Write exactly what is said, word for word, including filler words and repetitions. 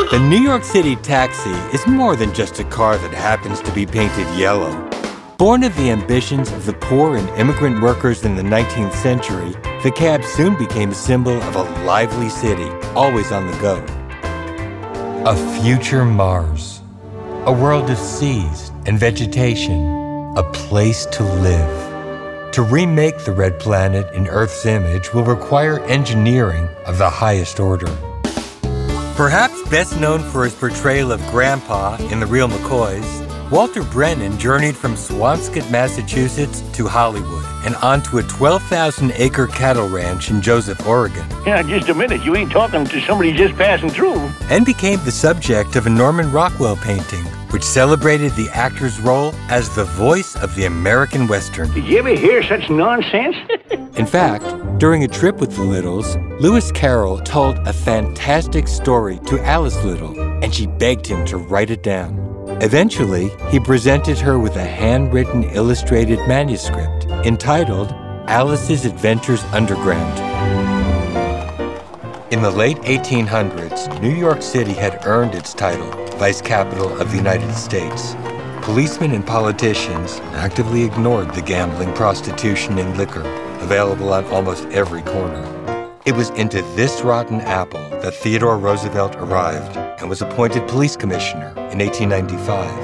The New York City taxi is more than just a car that happens to be painted yellow. Born of the ambitions of the poor and immigrant workers in the nineteenth century, the cab soon became a symbol of a lively city, always on the go. A future Mars. A world of seas and vegetation. A place to live. To remake the red planet in Earth's image will require engineering of the highest order. Perhaps best known for his portrayal of Grandpa in The Real McCoys, Walter Brennan journeyed from Swampscott, Massachusetts to Hollywood and onto a twelve thousand acre cattle ranch in Joseph, Oregon. Yeah, just a minute. You ain't talking to somebody just passing through. And became the subject of a Norman Rockwell painting, which celebrated the actor's role as the voice of the American Western. Did you ever hear such nonsense? In fact, during a trip with the Littles, Lewis Carroll told a fantastic story to Alice Little, and she begged him to write it down. Eventually, he presented her with a handwritten illustrated manuscript entitled Alice's Adventures Underground. In the late eighteen hundreds, New York City had earned its title, Vice Capital of the United States. Policemen and politicians actively ignored the gambling, prostitution, and liquor available on almost every corner. It was into this rotten apple that Theodore Roosevelt arrived and was appointed police commissioner in eighteen ninety-five.